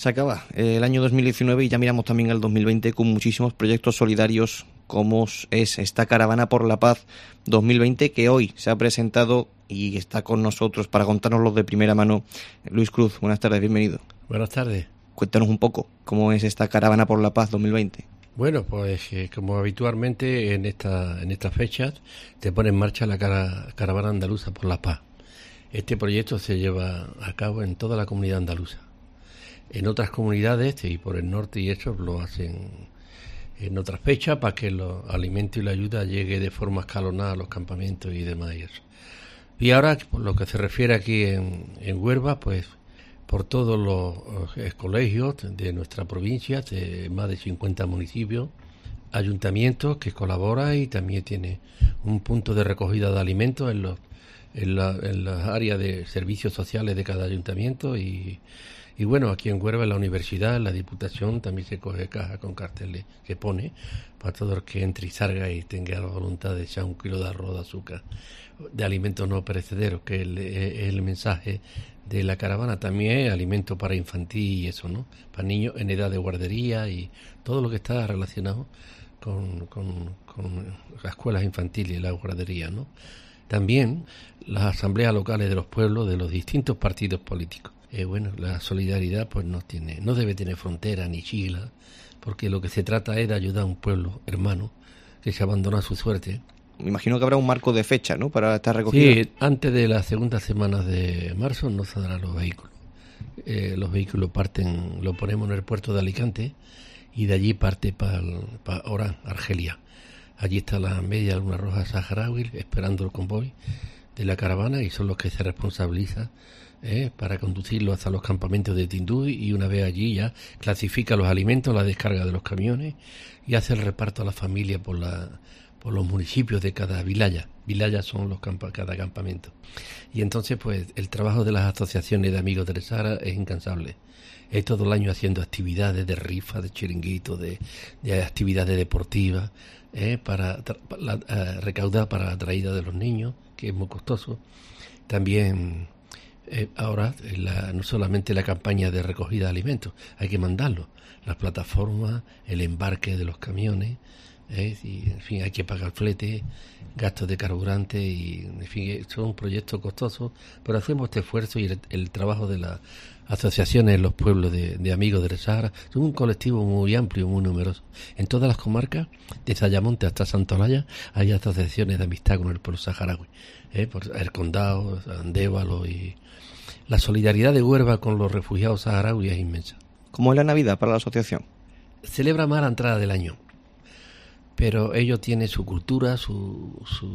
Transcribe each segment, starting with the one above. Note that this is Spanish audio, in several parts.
Se acaba el año 2019 y ya miramos también al 2020 con muchísimos proyectos solidarios como es esta Caravana por la Paz 2020 que hoy se ha presentado y está con nosotros para contárnoslo de primera mano. Luis Cruz, buenas tardes, bienvenido. Buenas tardes. Cuéntanos un poco cómo es esta Caravana por la Paz 2020. Bueno, pues como habitualmente en estas fechas te pone en marcha la Caravana Andaluza por la Paz. Este proyecto se lleva a cabo en toda la comunidad andaluza. En otras comunidades y por el norte y eso lo hacen en otras fechas para que los alimentos y la ayuda llegue de forma escalonada a los campamentos y demás y eso. Y ahora, por lo que se refiere aquí en Huelva, pues por todos los colegios de nuestra provincia, de más de 50 municipios, ayuntamientos que colaboran y también tiene un punto de recogida de alimentos en las áreas de servicios sociales de cada ayuntamiento y bueno, aquí en Huelva, en la universidad, en la Diputación, también se coge caja con carteles que pone para todo el que entre y salga y tenga la voluntad de echar 1 kilo de arroz, de azúcar, de alimentos no perecederos, que es el mensaje de la caravana. También es alimento para infantil y eso, ¿no? Para niños en edad de guardería y todo lo que está relacionado con las escuelas infantiles y la guardería, ¿no? También las asambleas locales de los pueblos de los distintos partidos políticos. Bueno, la solidaridad pues no debe tener frontera ni sigla, porque lo que se trata es de ayudar a un pueblo hermano que se abandona a su suerte. Me imagino que habrá un marco de fecha, ¿no?, para esta recogida. Sí, antes de las segundas semanas de marzo no saldrán los vehículos. Los vehículos parten, lo ponemos en el puerto de Alicante y de allí parte para Orán, Argelia. Allí está la Media Luna Roja Saharaui esperando el convoy de la caravana y son los que se responsabilizan para conducirlo hasta los campamentos de Tindú y una vez allí ya clasifica los alimentos, la descarga de los camiones y hace el reparto a la familia por los municipios de cada vilaya. Vilayas son cada campamento. Y entonces pues el trabajo de las asociaciones de amigos del Sahara es incansable. Es todo el año haciendo actividades de rifa, de chiringuitos, de actividades deportivas, para recaudar para la traída de los niños, que es muy costoso. También ahora no solamente la campaña de recogida de alimentos, hay que mandarlo, las plataformas, el embarque de los camiones, y en fin hay que pagar flete, gastos de carburante y en fin son proyectos costosos, pero hacemos este esfuerzo y el trabajo de las asociaciones en los pueblos de amigos del Sahara son un colectivo muy amplio, muy numeroso. En todas las comarcas, desde Ayamonte hasta Santolaya, hay asociaciones de amistad con el pueblo saharaui, por el Condado, Andévalo, y la solidaridad de Huelva con los refugiados saharauis es inmensa. ¿Cómo es la Navidad para la asociación? Celebra más la entrada del año, pero ellos tienen su cultura, su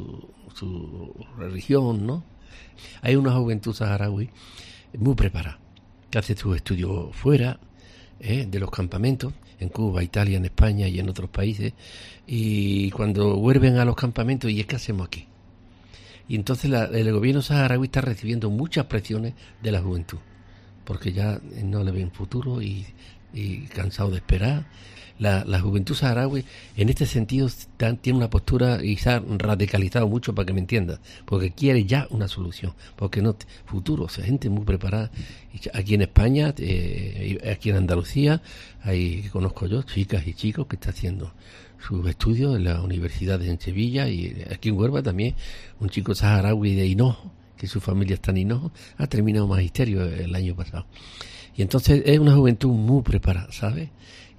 religión, ¿no? Hay una juventud saharaui muy preparada, que hace sus estudios fuera de los campamentos, en Cuba, Italia, en España y en otros países, y cuando vuelven a los campamentos, ¿y qué hacemos aquí? Y entonces el gobierno saharaui está recibiendo muchas presiones de la juventud, porque ya no le ven futuro y cansado de esperar. La juventud saharaui en este sentido tiene una postura y se ha radicalizado mucho, para que me entiendas, porque quiere ya una solución, porque no futuro, o sea, gente muy preparada. Aquí en España, aquí en Andalucía, que conozco yo, chicas y chicos que están haciendo sus estudios en la universidad en Sevilla, y aquí en Huelva también un chico saharaui de Hinojo, que su familia está en Hinojo, ha terminado magisterio el año pasado. Y entonces es una juventud muy preparada, ¿sabes?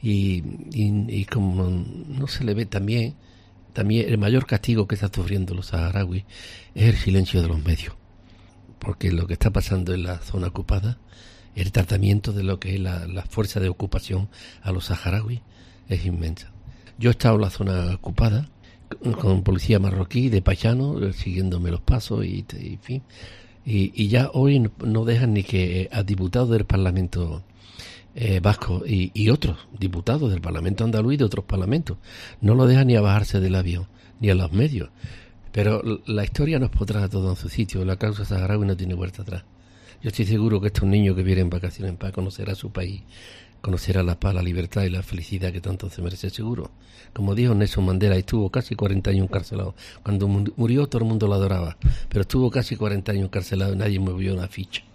Y como no se le ve también el mayor castigo que está sufriendo los saharauis es el silencio de los medios, porque lo que está pasando en la zona ocupada, el tratamiento de lo que es la fuerza de ocupación a los saharauis es inmensa. Yo he estado en la zona ocupada con policía marroquí de paisano siguiéndome los pasos y en fin, y ya hoy no dejan ni que a diputados del Parlamento vasco y otros diputados del Parlamento andaluz y de otros parlamentos no lo dejan ni a bajarse del avión ni a los medios. Pero la historia nos pondrá todo en su sitio. La causa saharaui no tiene vuelta atrás. Yo estoy seguro que estos niños que vienen en vacaciones para conocer a su país, conocer a la paz, la libertad y la felicidad que tanto se merece, seguro. Como dijo Nelson Mandela, estuvo casi 40 años encarcelado. Cuando murió todo el mundo lo adoraba, pero estuvo casi 40 años encarcelado y nadie movió una ficha.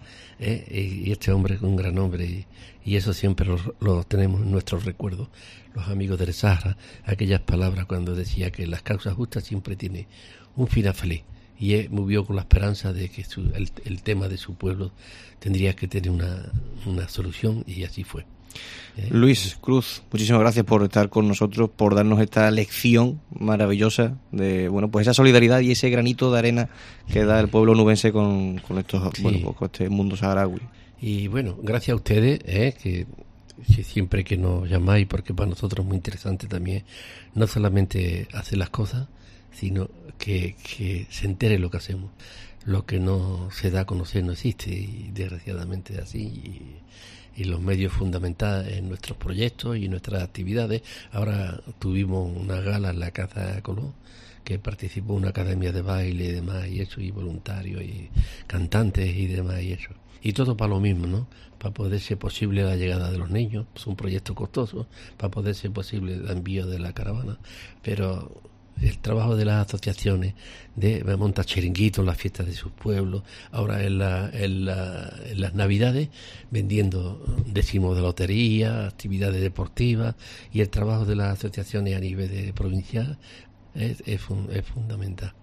y este hombre es un gran hombre, y eso siempre lo tenemos en nuestros recuerdos, los amigos del Sahara, aquellas palabras cuando decía que las causas justas siempre tienen un final feliz, y él movió con la esperanza de que el tema de su pueblo tendría que tener una solución, y así fue. Luis Cruz, muchísimas gracias por estar con nosotros, por darnos esta lección maravillosa de, bueno, pues esa solidaridad y ese granito de arena que da el pueblo onubense con estos, sí, bueno, pues con este mundo saharaui. Y bueno, gracias a ustedes, que siempre que nos llamáis, porque para nosotros es muy interesante también, no solamente hacer las cosas, sino que se entere lo que hacemos. Lo que no se da a conocer no existe, y desgraciadamente es así, y los medios fundamentales en nuestros proyectos y nuestras actividades. Ahora tuvimos una gala en la Casa Colón, que participó una academia de baile y demás, y eso, y voluntarios, y cantantes y demás, y eso. Y todo para lo mismo, ¿no? Para poder ser posible la llegada de los niños. Es un proyecto costoso, para poder ser posible el envío de la caravana, pero el trabajo de las asociaciones de montar chiringuitos en las fiestas de sus pueblos, ahora en las Navidades vendiendo décimos de lotería, actividades deportivas, y el trabajo de las asociaciones a nivel de provincial es fundamental.